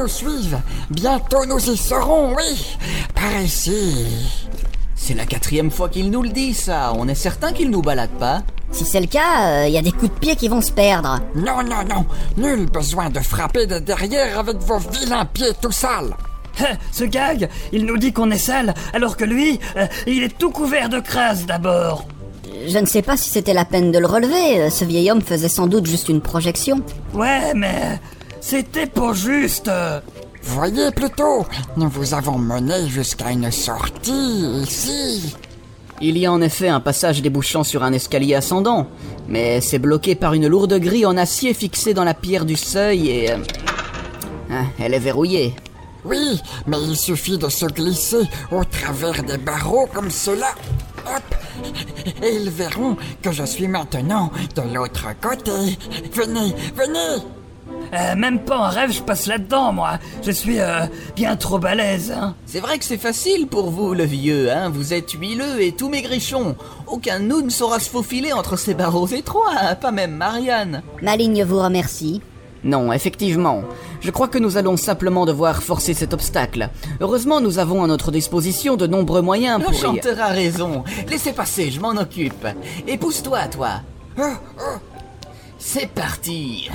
nous suivent. Bientôt nous y serons, oui. Par ici. C'est la 4e fois qu'il nous le dit, ça. On est certain qu'il nous balade pas. Si c'est le cas, y a des coups de pied qui vont se perdre. Non, nul besoin de frapper de derrière avec vos vilains pieds tout sales. Ce gag, il nous dit qu'on est sale, alors que lui, il est tout couvert de crasse d'abord. Je ne sais pas si c'était la peine de le relever, ce vieil homme faisait sans doute juste une projection. Ouais, mais c'était pas juste. Voyez plutôt, nous vous avons mené jusqu'à une sortie ici. Il y a en effet un passage débouchant sur un escalier ascendant, mais c'est bloqué par une lourde grille en acier fixée dans la pierre du seuil et... elle est verrouillée. Oui, mais il suffit de se glisser au travers des barreaux comme cela. Hop, et ils verront que je suis maintenant de l'autre côté. Venez. Même pas en rêve, je passe là-dedans, moi. Je suis bien trop balèze, hein. C'est vrai que c'est facile pour vous, le vieux, hein. Vous êtes huileux et tout maigrichon. Aucun de nous ne saura se faufiler entre ces barreaux étroits, hein, pas même Marianne. Maligne vous remercie. Non, effectivement. Je crois que nous allons simplement devoir forcer cet obstacle. Heureusement, nous avons à notre disposition de nombreux moyens pour... L'enchanteur a raison. Laissez passer, je m'en occupe. Et pousse-toi, toi. C'est parti.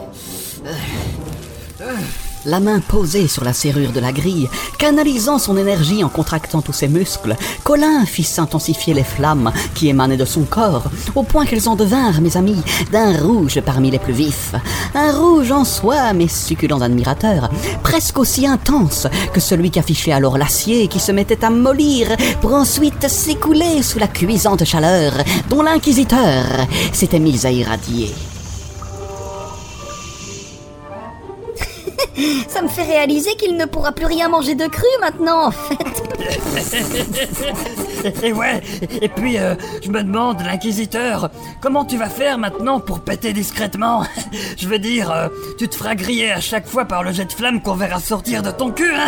La main posée sur la serrure de la grille, canalisant son énergie en contractant tous ses muscles, Colin fit s'intensifier les flammes qui émanaient de son corps, au point qu'elles en devinrent, mes amis, d'un rouge parmi les plus vifs. Un rouge en soi, mes succulents admirateurs, presque aussi intense que celui qu'affichait alors l'acier qui se mettait à mollir pour ensuite s'écouler sous la cuisante chaleur dont l'inquisiteur s'était mis à irradier. Ça me fait réaliser qu'il ne pourra plus rien manger de cru maintenant, en fait. Et ouais, et puis je me demande, l'inquisiteur, comment tu vas faire maintenant pour péter discrètement? Je veux dire, tu te feras griller à chaque fois par le jet de flamme qu'on verra sortir de ton cul, hein?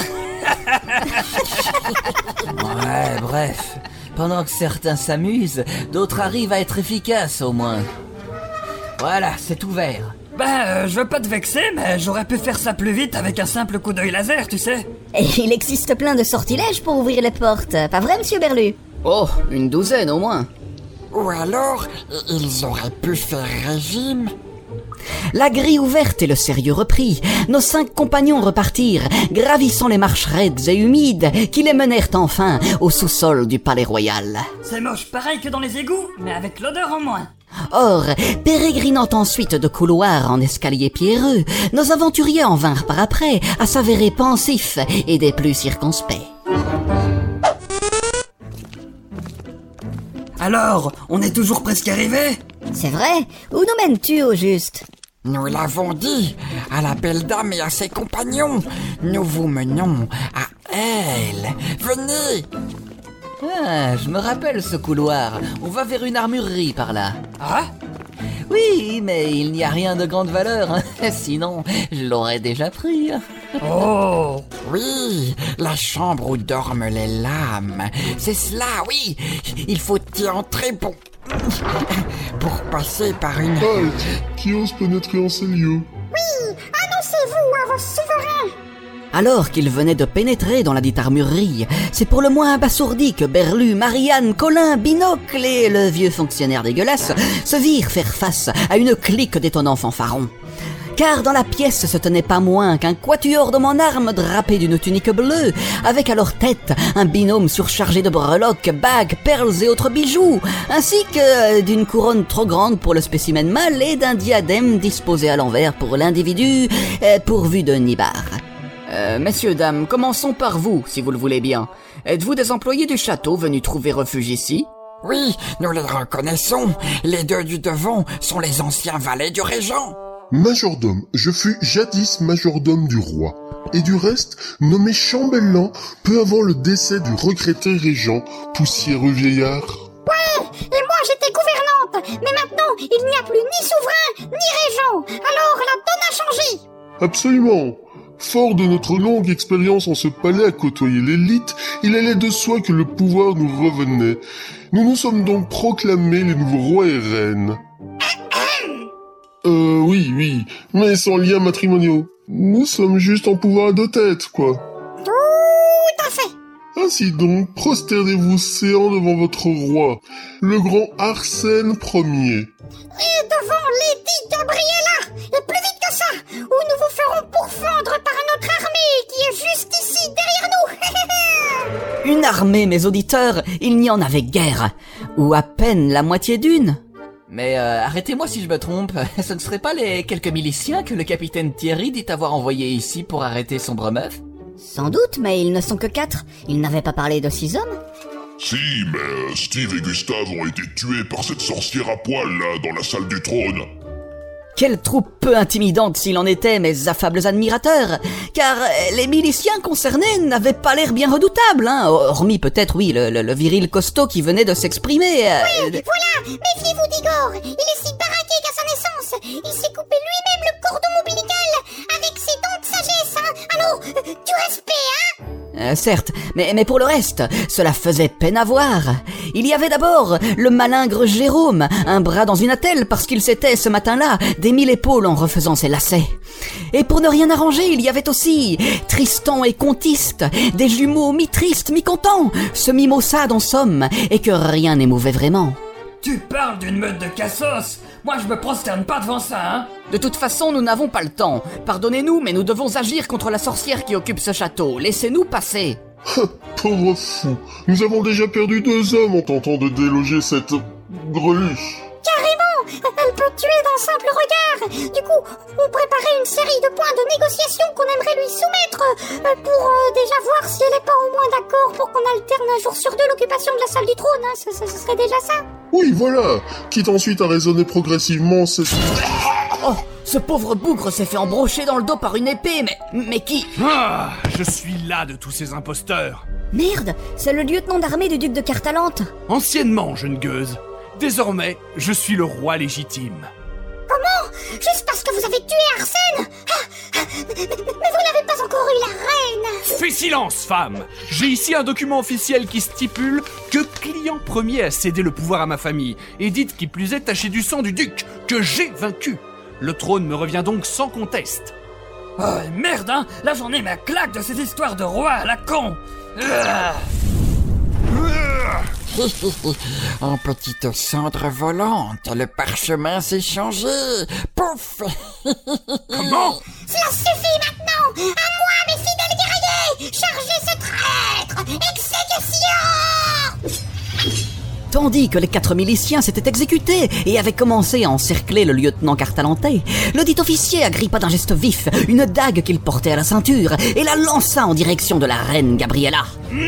Ouais, bref. Pendant que certains s'amusent, d'autres arrivent à être efficaces au moins. Voilà, c'est ouvert. Je veux pas te vexer, mais j'aurais pu faire ça plus vite avec un simple coup d'œil laser, tu sais. Et il existe plein de sortilèges pour ouvrir les portes, pas vrai, monsieur Berlu? Oh, une douzaine au moins. Ou alors, ils auraient pu faire régime. La grille ouverte et le sérieux repris, nos 5 compagnons repartirent, gravissant les marches raides et humides qui les menèrent enfin au sous-sol du palais royal. C'est moche pareil que dans les égouts, mais avec l'odeur en moins. Or, pérégrinant ensuite de couloir en escalier pierreux, nos aventuriers en vinrent par après à s'avérer pensifs et des plus circonspects. Alors, on est toujours presque arrivé? C'est vrai? Où nous mènes-tu au juste? Nous l'avons dit à la belle dame et à ses compagnons. Nous vous menons à elle. Venez. Ah, je me rappelle ce couloir. On va vers une armurerie par là. Ah? Oui, mais il n'y a rien de grande valeur, hein. Sinon, je l'aurais déjà pris. Oh! Oui, la chambre où dorment les lames. C'est cela, oui. Il faut y entrer pour passer par une... Halte! Qui ose pénétrer en ces lieux? Oui, annoncez-vous à vos souverains. Alors qu'ils venaient de pénétrer dans la dite armurerie, c'est pour le moins abasourdi que Berlu, Marianne, Colin, Binocle et le vieux fonctionnaire dégueulasse se virent faire face à une clique d'étonnants fanfarons. Car dans la pièce se tenait pas moins qu'un quatuor d'hommes en armes drapé d'une tunique bleue, avec à leur tête un binôme surchargé de breloques, bagues, perles et autres bijoux, ainsi que d'une couronne trop grande pour le spécimen mâle et d'un diadème disposé à l'envers pour l'individu pourvu de nibar. Messieurs, dames, commençons par vous, si vous le voulez bien. Êtes-vous des employés du château venus trouver refuge ici? Oui, nous les reconnaissons. Les 2 du devant sont les anciens valets du régent. Majordome, je fus jadis majordome du roi, et du reste nommé chambellan peu avant le décès du regretté régent, poussiéreux vieillard. Ouais, et moi j'étais gouvernante, mais maintenant il n'y a plus ni souverain, ni régent, alors la donne a changé. Absolument. Fort de notre longue expérience en ce palais à côtoyer l'élite, il allait de soi que le pouvoir nous revenait. Nous nous sommes donc proclamés les nouveaux rois et reines. Oui, mais sans liens matrimoniaux. Nous sommes juste en pouvoir à 2 têtes, quoi. Tout à fait. Ainsi donc, prosternez-vous séant devant votre roi, le grand Arsène Ier. Et devant Lady Gabriella, et plus vite que ça, ou nous vous ferons pourfendre par notre armée qui est juste ici derrière nous. Une armée, mes auditeurs, il n'y en avait guère, ou à peine la moitié d'une. Mais arrêtez-moi si je me trompe, ce ne seraient pas les quelques miliciens que le capitaine Thierry dit avoir envoyés ici pour arrêter Sombre Meuf? Sans doute, mais ils ne sont que 4. Ils n'avaient pas parlé de 6 hommes. Si, mais Steve et Gustave ont été tués par cette sorcière à poil, là, dans la salle du trône. Quelle troupe peu intimidante s'il en était, mes affables admirateurs, car les miliciens concernés n'avaient pas l'air bien redoutables, hein, hormis peut-être, oui, le viril costaud qui venait de s'exprimer. Oui, voilà, méfiez-vous d'Igor, il est si baraqué qu'à sa naissance, il s'est coupé lui-même le cordon ombilical avec ses dents de sagesse, hein. Alors, du respect, hein. Certes, mais pour le reste, cela faisait peine à voir. Il y avait d'abord le malingre Jérôme, un bras dans une attelle parce qu'il s'était, ce matin-là, démis l'épaule en refaisant ses lacets. Et pour ne rien arranger, il y avait aussi Tristan et Contiste, des jumeaux mi-tristes, mi-contents, semi-maussades en somme, et que rien n'émouvait vraiment. Tu parles d'une meute de cassos? Moi je me prosterne pas devant ça, hein. De toute façon, nous n'avons pas le temps. Pardonnez-nous, mais nous devons agir contre la sorcière qui occupe ce château. Laissez-nous passer. Pauvre fou, nous avons déjà perdu 2 hommes en tentant de déloger cette greluche. Carrément, elle peut tuer d'un simple regard. Du coup, on préparait une série de points de négociation qu'on aimerait lui soumettre pour déjà voir si elle est pas au moins d'accord pour qu'on alterne un jour sur 2 l'occupation de la salle du trône, hein. Ce serait déjà ça. Oui, voilà, quitte ensuite à raisonner progressivement cette... Oh, ce pauvre bougre s'est fait embrocher dans le dos par une épée, mais qui? Ah, je suis las de tous ces imposteurs. Merde, c'est le lieutenant d'armée du duc de Cartalente. Anciennement, jeune gueuse. Désormais, je suis le roi légitime. Comment? Juste parce que vous avez tué Arsène? Mais vous n'avez pas encore eu la reine. Fais silence, femme. J'ai ici un document officiel qui stipule que Client Ier a cédé le pouvoir à ma famille, et dites qui plus est taché du sang du duc, que j'ai vaincu. Le trône me revient donc sans conteste. Oh merde, hein. Là j'en ai ma claque de ces histoires de roi à la con. En petite cendre volante, le parchemin s'est changé. Pouf. Comment? Cela suffit maintenant. À moi, mes fidèles guerriers. Chargez ce traître. Exécution. Tandis que les 4 miliciens s'étaient exécutés et avaient commencé à encercler le lieutenant cartalentais, le dit officier agrippa d'un geste vif une dague qu'il portait à la ceinture et la lança en direction de la reine Gabriella.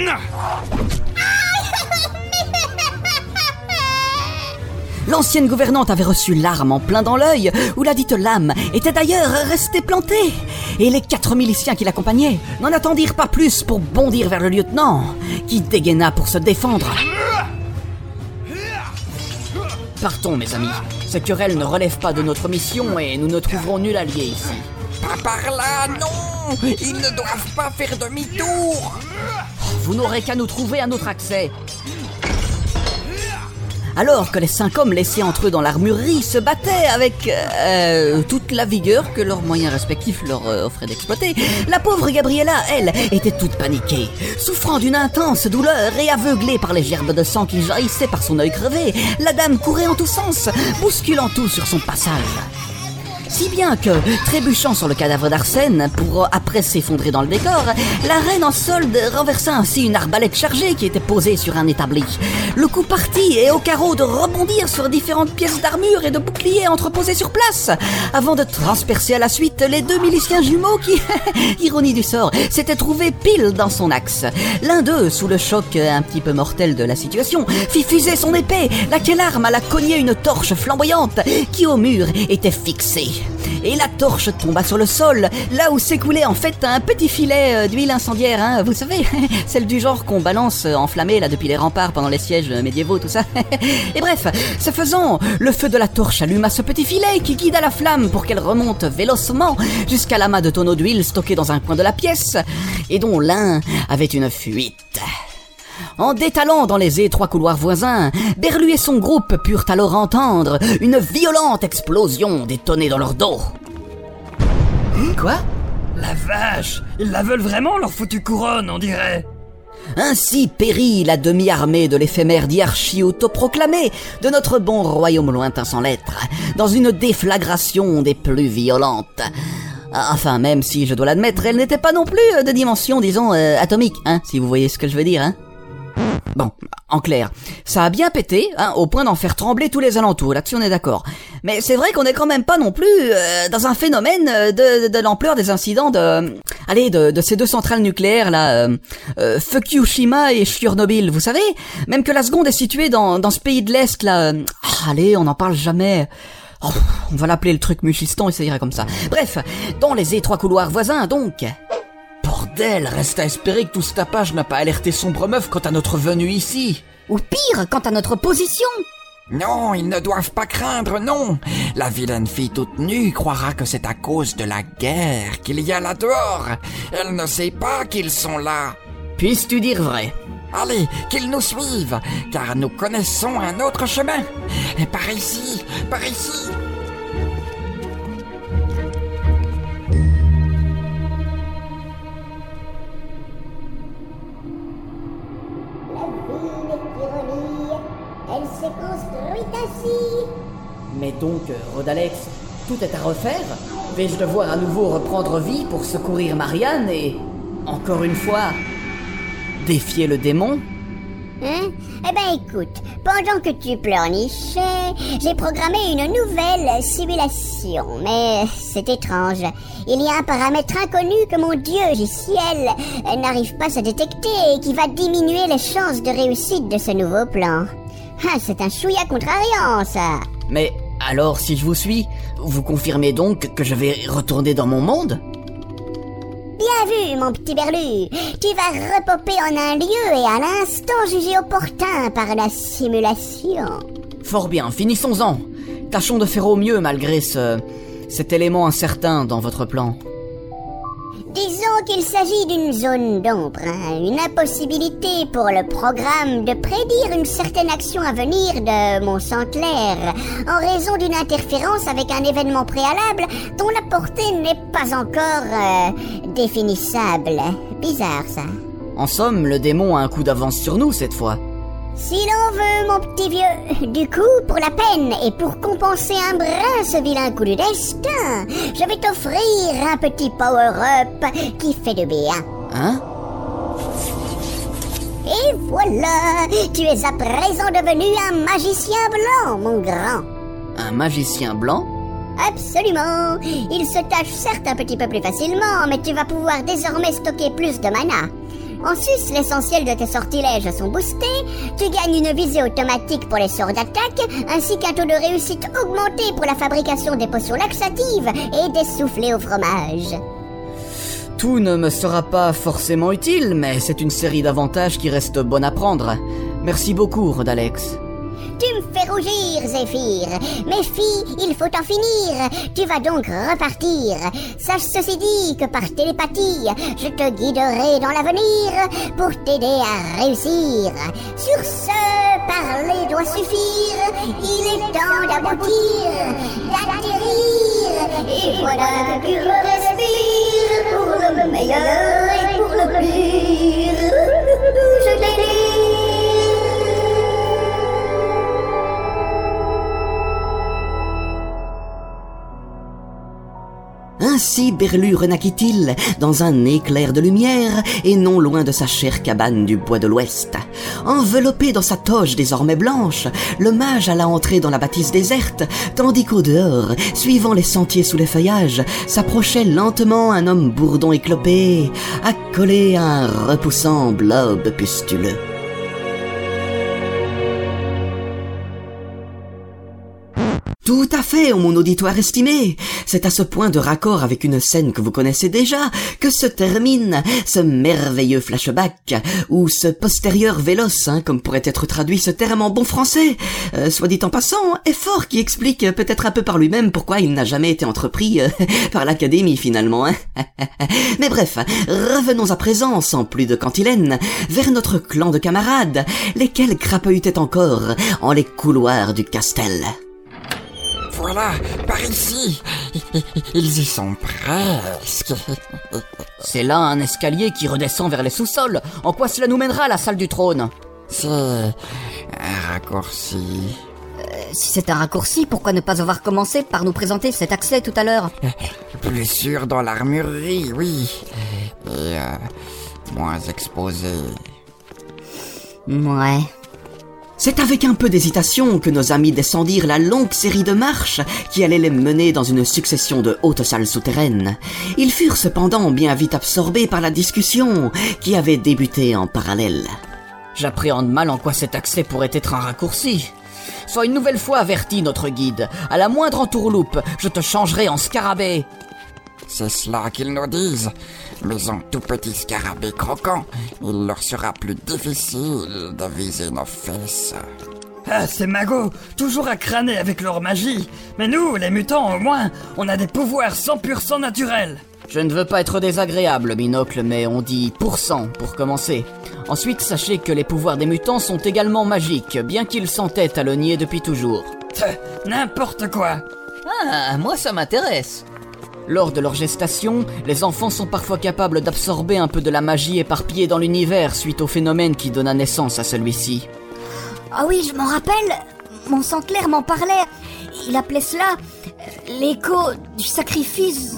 L'ancienne gouvernante avait reçu l'arme en plein dans l'œil, où la dite lame était d'ailleurs restée plantée. Et les 4 miliciens qui l'accompagnaient n'en attendirent pas plus pour bondir vers le lieutenant, qui dégaina pour se défendre. Partons, mes amis. Ces querelles ne relèvent pas de notre mission et nous ne trouverons nul allié ici. Pas par là, non. Ils ne doivent pas faire demi-tour. Vous n'aurez qu'à nous trouver un autre accès. Alors que les 5 hommes laissés entre eux dans l'armurerie se battaient avec toute la vigueur que leurs moyens respectifs leur offraient d'exploiter, la pauvre Gabriella, elle, était toute paniquée. Souffrant d'une intense douleur et aveuglée par les gerbes de sang qui jaillissaient par son œil crevé, la dame courait en tous sens, bousculant tout sur son passage. Si bien que, trébuchant sur le cadavre d'Arsène pour après s'effondrer dans le décor, la reine en solde renversa ainsi une arbalète chargée qui était posée sur un établi. Le coup partit et au carreau de rebondir sur différentes pièces d'armure et de boucliers entreposés sur place, avant de transpercer à la suite les 2 miliciens jumeaux qui, ironie du sort, s'étaient trouvés pile dans son axe. L'un d'eux, sous le choc un petit peu mortel de la situation, fit fuser son épée, laquelle arme alla cogner une torche flamboyante qui au mur était fixée. Et la torche tomba sur le sol, là où s'écoulait en fait un petit filet d'huile incendiaire, hein, vous savez, celle du genre qu'on balance enflammée là depuis les remparts pendant les sièges médiévaux, tout ça. Et bref, ce faisant, le feu de la torche alluma ce petit filet qui guida la flamme pour qu'elle remonte vélocement jusqu'à l'amas de tonneaux d'huile stockés dans un coin de la pièce, et dont l'un avait une fuite. En détalant dans les étroits couloirs voisins, Berlu et son groupe purent alors entendre une violente explosion détonner dans leur dos. Quoi ? La vache, ils la veulent vraiment leur foutue couronne, on dirait. Ainsi périt la demi-armée de l'éphémère diarchie autoproclamée de notre bon royaume lointain sans lettres, dans une déflagration des plus violentes. Enfin, même si, je dois l'admettre, elle n'était pas non plus de dimension, disons, atomique, hein, si vous voyez ce que je veux dire, hein. Bon, en clair, ça a bien pété, hein, au point d'en faire trembler tous les alentours, là-dessus on est d'accord. Mais c'est vrai qu'on est quand même pas non plus dans un phénomène de l'ampleur des incidents de ces deux centrales nucléaires là, Fukushima et Tchernobyl, vous savez. Même que la seconde est située dans ce pays de l'Est là. Allez, on n'en parle jamais. Oh, on va l'appeler le truc Muchistan et ça ira comme ça. Bref, dans les étroits couloirs voisins donc. Bordel, reste à espérer que tout ce tapage n'a pas alerté Sombre Meuf quant à notre venue ici. Ou pire, quant à notre position. Non, ils ne doivent pas craindre, non. La vilaine fille toute nue croira que c'est à cause de la guerre qu'il y a là dehors. Elle ne sait pas qu'ils sont là. Puisses-tu dire vrai? Allez, qu'ils nous suivent, car nous connaissons un autre chemin. Et par ici, par ici. Elle s'est construite ainsi. Mais donc, Rodalex, tout est à refaire? Vais-je devoir à nouveau reprendre vie pour secourir Marianne et, encore une fois, défier le démon? Hein? Eh ben écoute, pendant que tu pleurnichais, j'ai programmé une nouvelle simulation, mais c'est étrange. Il y a un paramètre inconnu que mon dieu Giciel n'arrive pas à détecter et qui va diminuer les chances de réussite de ce nouveau plan. Ah, c'est un chouïa contrariant, ça. Mais alors, si je vous suis, vous confirmez donc que je vais retourner dans mon monde? Bien vu, mon petit Berlu. Tu vas repopper en un lieu et à l'instant jugé opportun par la simulation. Fort bien, finissons-en. Tâchons de faire au mieux malgré cet élément incertain dans votre plan. Disons qu'il s'agit d'une zone d'ombre, hein, une impossibilité pour le programme de prédire une certaine action à venir de mon sang clair, en raison d'une interférence avec un événement préalable dont la portée n'est pas encore définissable. Bizarre, ça. En somme, le démon a un coup d'avance sur nous cette fois. Si l'on veut, mon petit vieux. Du coup, pour la peine et pour compenser un brin ce vilain coup du destin, je vais t'offrir un petit power-up qui fait de bien. Hein? Et voilà, tu es à présent devenu un magicien blanc, mon grand. Un magicien blanc? Absolument. Il se tâche certes un petit peu plus facilement, mais tu vas pouvoir désormais stocker plus de mana. En sus, l'essentiel de tes sortilèges sont boostés, tu gagnes une visée automatique pour les sorts d'attaque, ainsi qu'un taux de réussite augmenté pour la fabrication des potions laxatives et des soufflés au fromage. Tout ne me sera pas forcément utile, mais c'est une série d'avantages qui reste bonne à prendre. Merci beaucoup, Rodalex. Tu me fais rougir, Zéphyr. Mais fille, il faut en finir. Tu vas donc repartir. Sache ceci dit que par télépathie, je te guiderai dans l'avenir pour t'aider à réussir. Sur ce, parler doit suffire. Il est temps d'aboutir, d'atterrir. Et voilà que tu respires pour le meilleur et pour le pire. Je l'ai. Ainsi Berlu renaquit-il dans un éclair de lumière et non loin de sa chère cabane du bois de l'Ouest. Enveloppé dans sa toge désormais blanche, le mage alla entrer dans la bâtisse déserte, tandis qu'au dehors, suivant les sentiers sous les feuillages, s'approchait lentement un homme bourdon et clopé, accolé à un repoussant blob pustuleux. Tout à fait, ô mon auditoire estimé. C'est à ce point de raccord avec une scène que vous connaissez déjà que se termine ce merveilleux flashback, ou ce postérieur véloce, comme pourrait être traduit ce terme en bon français. Soit dit en passant, effort qui explique peut-être un peu par lui-même pourquoi il n'a jamais été entrepris par l'Académie finalement. Mais bref, revenons à présent, sans plus de cantilène, vers notre clan de camarades, lesquels crapahutaient encore en les couloirs du castel. Voilà, par ici. Ils y sont presque. C'est là un escalier qui redescend vers les sous-sols. En quoi cela nous mènera à la salle du trône? C'est un raccourci. Si c'est un raccourci, pourquoi ne pas avoir commencé par nous présenter cet accès tout à l'heure? Plus sûr dans l'armurerie, oui. Et moins exposé. Ouais. C'est avec un peu d'hésitation que nos amis descendirent la longue série de marches qui allait les mener dans une succession de hautes salles souterraines. Ils furent cependant bien vite absorbés par la discussion qui avait débuté en parallèle. J'appréhende mal en quoi cet accès pourrait être un raccourci. Sois une nouvelle fois averti, notre guide. À la moindre entourloupe, je te changerai en scarabée. C'est cela qu'ils nous disent. Mais en tout petit scarabée croquant, il leur sera plus difficile de viser nos fesses. Ah, ces magots, toujours à crâner avec leur magie. Mais nous, les mutants, au moins, on a des pouvoirs 100% naturels. Je ne veux pas être désagréable, Binocle, mais on dit % pour commencer. Ensuite, sachez que les pouvoirs des mutants sont également magiques, bien qu'ils s'entêtent à le nier depuis toujours. N'importe quoi. Ah, moi ça m'intéresse. Lors de leur gestation, les enfants sont parfois capables d'absorber un peu de la magie éparpillée dans l'univers suite au phénomène qui donna naissance à celui-ci. Ah oui, je m'en rappelle. Mon sang clair m'en parlait. Il appelait cela l'écho du sacrifice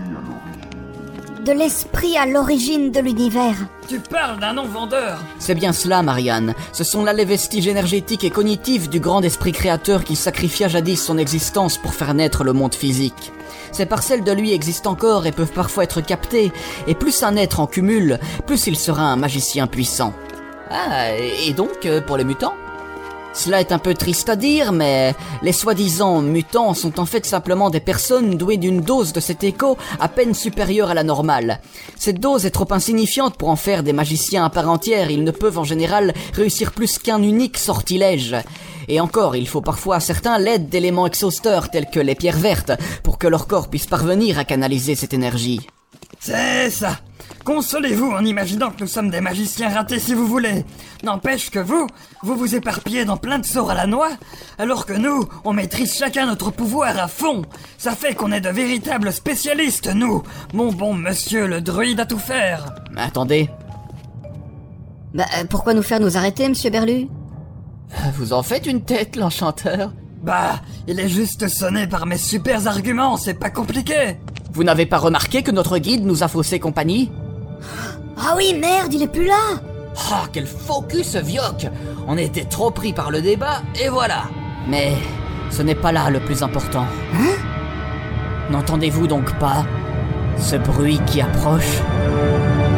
de l'esprit à l'origine de l'univers. Tu parles d'un nom vendeur. C'est bien cela, Marianne. Ce sont là les vestiges énergétiques et cognitifs du grand esprit créateur qui sacrifia jadis son existence pour faire naître le monde physique. Ces parcelles de lui existent encore et peuvent parfois être captées, et plus un être en cumule, plus il sera un magicien puissant. Ah, et donc, pour les mutants ? Cela est un peu triste à dire, mais les soi-disant mutants sont en fait simplement des personnes douées d'une dose de cet écho à peine supérieure à la normale. Cette dose est trop insignifiante pour en faire des magiciens à part entière, ils ne peuvent en général réussir plus qu'un unique sortilège. Et encore, il faut parfois à certains l'aide d'éléments exhausteurs tels que les pierres vertes pour que leur corps puisse parvenir à canaliser cette énergie. C'est ça. Consolez-vous en imaginant que nous sommes des magiciens ratés si vous voulez. N'empêche que vous vous éparpillez dans plein de sorts à la noix, alors que nous, on maîtrise chacun notre pouvoir à fond. Ça fait qu'on est de véritables spécialistes, nous, mon bon monsieur le druide à tout faire. Attendez, Pourquoi nous faire nous arrêter, monsieur Berlu? vous en faites une tête, l'enchanteur. Bah, il est juste sonné par mes super arguments, c'est pas compliqué. Vous n'avez pas remarqué que notre guide nous a faussé compagnie? Ah oui, merde, il est plus là. Ah, quel focus, Vioc! On était trop pris par le débat, et voilà! Mais ce n'est pas là le plus important. N'entendez-vous donc pas ce bruit qui approche?